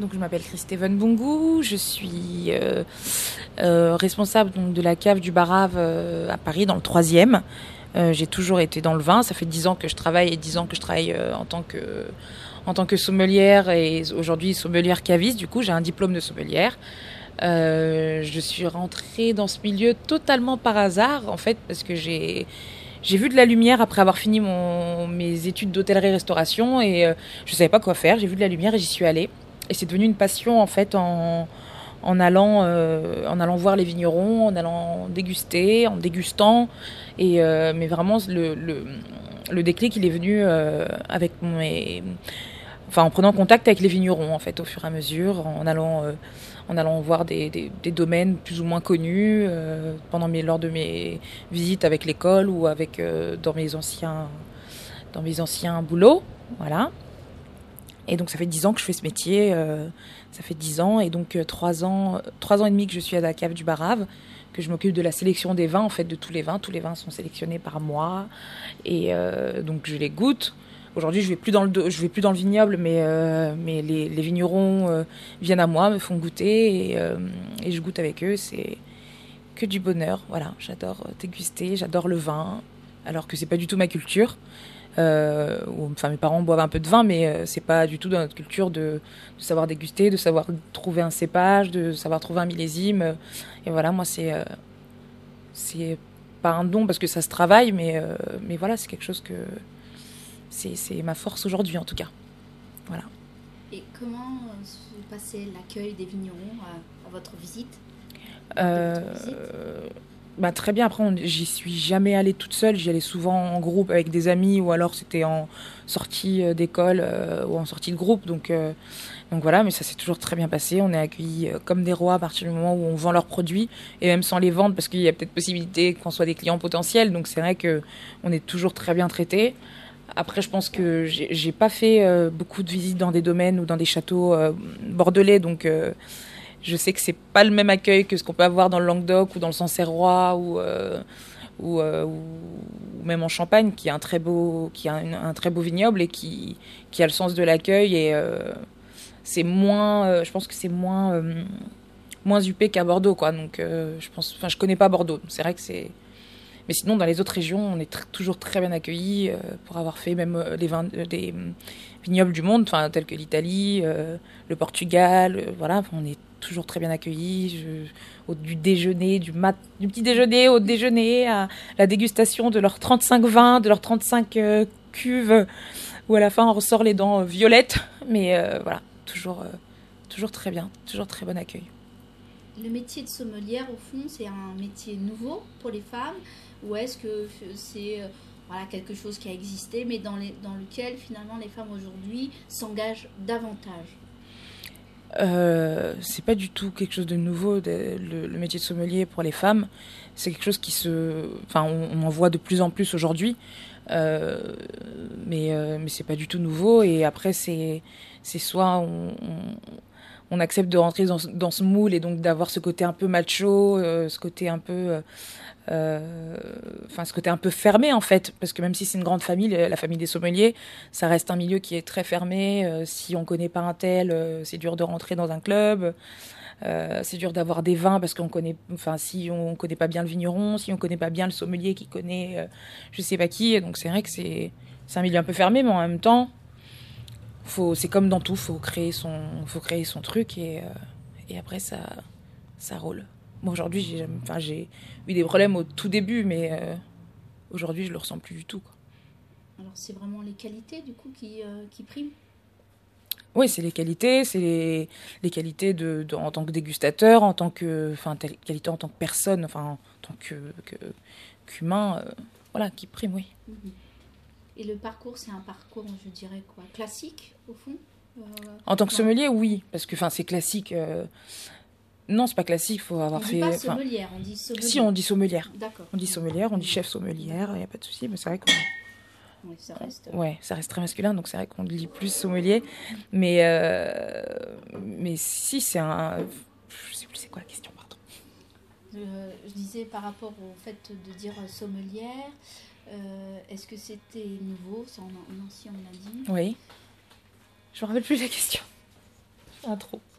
Donc, je m'appelle Christéven Bongou, je suis responsable donc, de la cave du Barave à Paris, dans le 3e. J'ai toujours été dans le vin, ça fait 10 ans que je travaille et 10 ans que je travaille en tant que sommelière et aujourd'hui sommelière caviste. Du coup, j'ai un diplôme de sommelière. Je suis rentrée dans ce milieu totalement par hasard, en fait, parce que j'ai vu de la lumière après avoir fini mes études d'hôtellerie-restauration et je savais pas quoi faire. J'ai vu de la lumière et j'y suis allée. Et c'est devenu une passion en fait en allant voir les vignerons, en allant déguster, en dégustant. Mais vraiment le déclic il est venu en prenant contact avec les vignerons en fait au fur et à mesure, en allant voir des domaines plus ou moins connus lors de mes visites avec l'école ou dans mes anciens boulots, voilà. Et donc ça fait 10 ans que je fais ce métier, ça fait 10 ans et donc 3 ans et demi que je suis à la cave du Barave, que je m'occupe de la sélection des vins, en fait de tous les vins. Tous les vins sont sélectionnés par moi et donc je les goûte. Aujourd'hui je vais plus dans le vignoble, mais les vignerons viennent à moi, me font goûter et je goûte avec eux. C'est que du bonheur, voilà. J'adore déguster, j'adore le vin, alors que c'est pas du tout ma culture. Mes parents boivent un peu de vin, mais c'est pas du tout dans notre culture de savoir déguster, de savoir trouver un cépage, de savoir trouver un millésime. Et voilà, moi c'est pas un don parce que ça se travaille, mais voilà, c'est quelque chose que c'est ma force aujourd'hui en tout cas. Voilà. Et comment se passait l'accueil des vignerons à votre visite? Très bien. Après, j'y suis jamais allée toute seule. J'y allais souvent en groupe avec des amis ou alors c'était en sortie d'école ou en sortie de groupe. Donc voilà, mais ça s'est toujours très bien passé. On est accueillis comme des rois à partir du moment où on vend leurs produits et même sans les vendre parce qu'il y a peut-être possibilité qu'on soit des clients potentiels. Donc c'est vrai qu'on est toujours très bien traités. Après, je pense que j'ai pas fait beaucoup de visites dans des domaines ou dans des châteaux bordelais, donc je sais que c'est pas le même accueil que ce qu'on peut avoir dans le Languedoc ou dans le Sancerrois ou même en Champagne, qui a un très beau vignoble et qui a le sens de l'accueil et c'est moins, je pense que c'est moins huppé qu'à Bordeaux, quoi. Donc je connais pas Bordeaux. C'est vrai que c'est. Mais sinon, dans les autres régions, on est toujours très bien accueillis pour avoir fait même les vins des vignobles du monde, tels que l'Italie, le Portugal. Voilà, on est toujours très bien accueillis. Du déjeuner, du petit déjeuner au déjeuner, à la dégustation de leurs 35 vins, de leurs 35 cuves, où à la fin on ressort les dents violettes. Mais voilà, toujours très bien, toujours très bon accueil. Le métier de sommelière, au fond, c'est un métier nouveau pour les femmes, ou est-ce que c'est quelque chose qui a existé, mais dans lequel finalement les femmes aujourd'hui s'engagent davantage? C'est pas du tout quelque chose de nouveau, le métier de sommelier pour les femmes. C'est quelque chose on en voit de plus en plus aujourd'hui, mais c'est pas du tout nouveau. Et après, c'est soit on accepte de rentrer dans ce moule et donc d'avoir ce côté un peu macho, ce côté un peu ce côté un peu fermé en fait, parce que même si c'est une grande famille, la famille des sommeliers, ça reste un milieu qui est très fermé. Si on connaît pas un tel, c'est dur de rentrer dans un club. C'est dur d'avoir des vins parce si on connaît pas bien le vigneron, si on connaît pas bien le sommelier qui connaît je sais pas qui. Donc c'est vrai que c'est un milieu un peu fermé, mais en même temps, c'est comme dans tout, faut créer son truc et après ça roule. Bon, aujourd'hui, j'ai eu des problèmes au tout début, mais aujourd'hui, je le ressens plus du tout, quoi. Alors, c'est vraiment les qualités, du coup, qui priment? Oui, c'est les qualités, les qualités en tant que dégustateur, qualité en tant que personne, en tant qu'humain, voilà, qui prime, oui. Et le parcours, c'est un parcours, je dirais quoi, classique, au fond? En tant que sommelier, oui, parce que c'est classique. Non, c'est pas classique, faut avoir fait. On dit pas sommelière, on dit sommelière. Si, on dit sommelière. D'accord. On dit sommelière, on dit chef sommelière, il n'y a pas de souci, mais c'est vrai qu'on. Oui, ça reste. Ouais, ça reste très masculin, donc c'est vrai qu'on dit plus sommelier. Mais si, c'est un. Je sais plus c'est quoi la question, pardon. Je disais par rapport au fait de dire sommelière, est-ce que c'était nouveau? Ça, on a dit. Oui. Je me rappelle plus la question. Ah, trop.